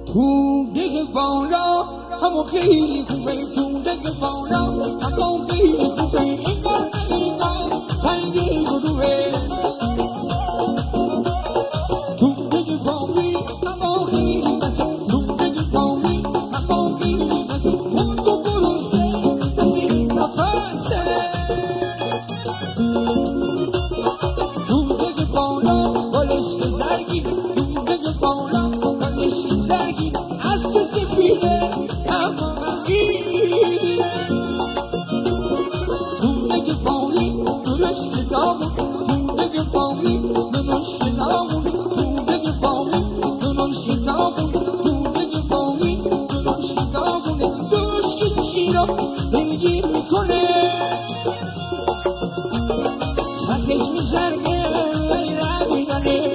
توده والا همون خیلی خوبه توده والا همون خیلی خوبه اینگار نگیگار سنگی گروه توده والی همون خیلی بسه توده والی همون خیلی بسه اون تو گروسه کسی نفسه توده والا بالش زرگی توده والا بالش زرگی از سفیده همانگی توده والی درشت داغ توده والی درشت داغ توده والی درشت داغ توده والی درشت داغ درشت شیرا دلگیر میکنه سرکش میزرگه میدانه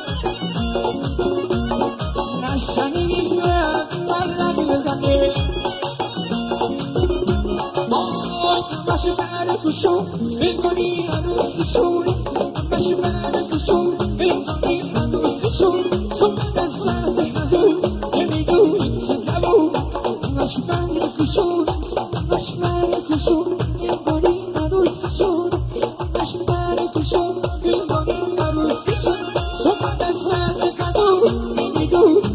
نشنی میگوید بلد بزنه باشه برد کشم بکنی عروسیشون باشه برد کشم بکنی عروسیشون صحبت از وزه نزون نمیدونی چه زبون باشه برد کشم باشه برد کشم بکنی عروسیشون باشه برد کشم بکنی عروسیشون صحبت از وزه نزون نمیدونی